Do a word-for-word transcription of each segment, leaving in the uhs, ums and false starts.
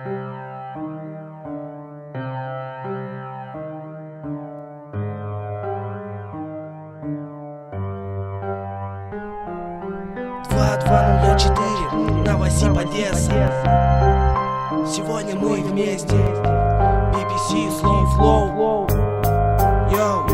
два два ноль четыре, Новосиб, Одесса. Сегодня мы вместе. би би си, Slow Flow. Йоу,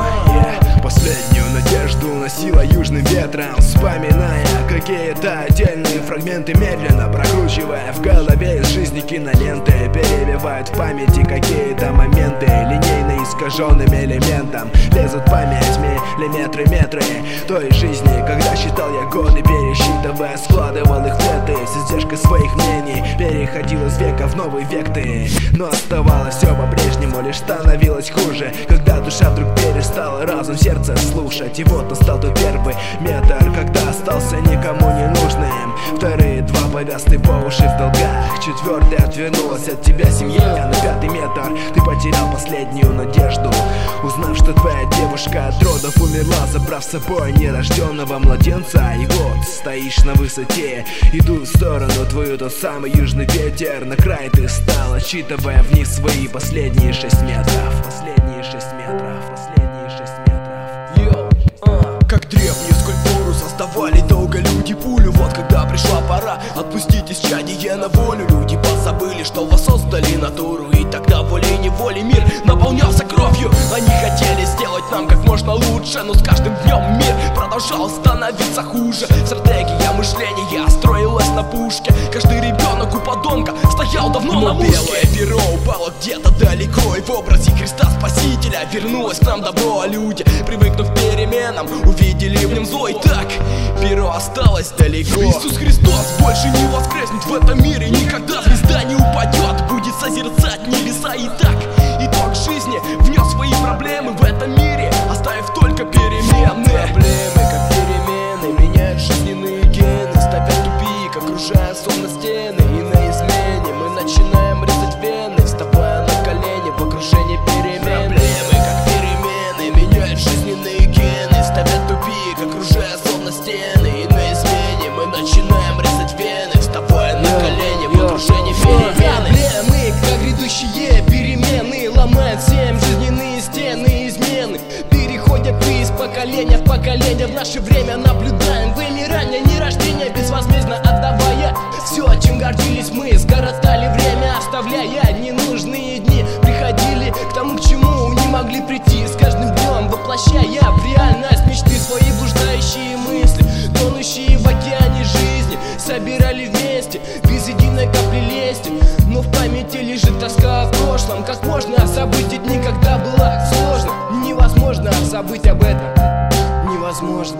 yeah. Последнюю надежду носила южным ветром, вспоминая какие-то отдельные фрагменты, медленно прокручивая в голове из жизни киноленты. Перебивают в памяти какие-то моменты, линейно искаженным элементом. Лезут в память миллиметры, метры той жизни, когда считал я годы, пересчитывая, складывал их в ленты. С издержкой своих мнений переходил из века в новый век ты. Но оставалось все по-прежнему, лишь становилось хуже, когда душа вдруг перестала разум, сердце слушать. И вот настал тот первый метр, когда остался никому не нужным. Вторые два повяз ты по уши в долгах, четвертый отвернулась от тебя семья. На пятый метр ты потерял последнюю надежду, узнав, что твоя девушка от родов умерла, забрав с собой нерожденного младенца. И вот стоишь на высоте, иду в сторону твою, тот самый южный ветер. На край ты стал, отсчитывая вниз свои последние шесть метров. Последние шесть метров, последние шесть метров. Йоу, а. Как древнюю скульптуру создавали долго люди пулю. Вот когда пришла пора отпустить исчадие на волю, люди позабыли, что воссоздали натуру. И тогда волей-неволей мир наполнялся кровью. Они хотели сделать нам как можно лучше, но с каждым днем мир продолжал становиться хуже. Стратегия мышления строилась на пушке. Каждый ребенок у подонка стоял давно на мушке. Белое перо упало где-то далеко, и в образе Христа Спасителя вернулось к нам добро. А люди, привыкнув к переменам, увидели в нем зло. И так перо осталось далеко. Иисус Христос больше не воскреснет в этом мире никогда. Звезда не упадет, будет созерцать небеса. И так итог жизни внес свои проблемы в этом мире, оставив только перемены. Проблемы, как перемены, меняют жизненные гены, ставят тупик, окружая словно стены. И на измене мы начинаем резать вены, вставая на колени в окружении перемен. Проблемы, как перемены, меняют жизненные гены, ставят тупик, окружая словно стены. И на измене мы начинаем резать вены, вставая на колени в окружении перемены. Проблемы, как грядущие перемены, ломают всем жизненные стены, измены. Переходят из поколения в поколение. В наше время наблюдаем вымирание, не рождение, безвозмездно отдавая все, чем гордились мы. Скоротали время, оставляя ненужные дни. Приходили к тому, к чему не могли прийти. С каждым днем воплощая в реальность мечты свои блуждающие мысли, тонущие в океане жизни. Собирали вместе, без единой капли лести. Но в памяти лежит тоска в прошлом. Как можно забыть эти дни, когда было сложно? Невозможно забыть об этом. Невозможно.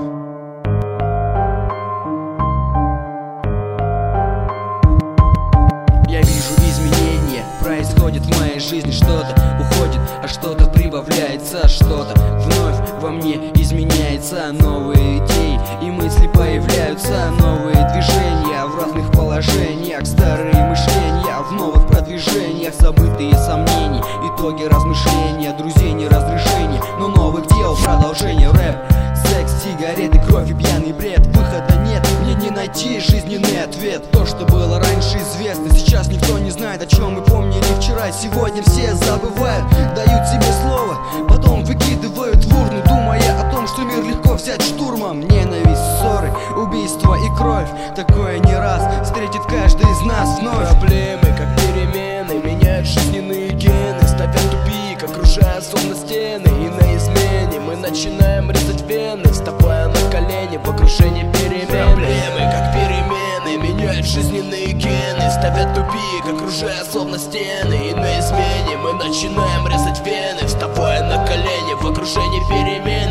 Я вижу изменения, происходит в моей жизни. Что-то уходит, а что-то прибавляется. Что-то вновь во мне изменяется. Новые идеи и мысли появляются. Новые движения в разных положениях. Старые мышления в новых продвижениях. Забытые сомнения, итоги размышления. Друзей не разрешение, но новых дел продолжение. Рэп, секс, сигареты, кровь и пьяный бред. Выхода нет, мне не найти жизненный ответ. То, что было раньше известно, сейчас никто не знает, о чем мы помнили вчера. Сегодня все забывают, дают себе слово, потом выкидывают в урну, думая о том, что мир легко взять штурмом. Ненависть, ссоры, убийства и кровь. Такое не раз встретит каждый из нас вновь. Проблемы, как перемены, меняют жизненные гены, ставят тупик, окружая словно стены. И на измене мы начинаем резать вены, вставая на колени в окружении перемен. Проблемы, как перемены, меняют жизненные гены, ставят тупик, окружая словно стены. И на измене мы начинаем резать вены, вставая на колени в окружении перемен.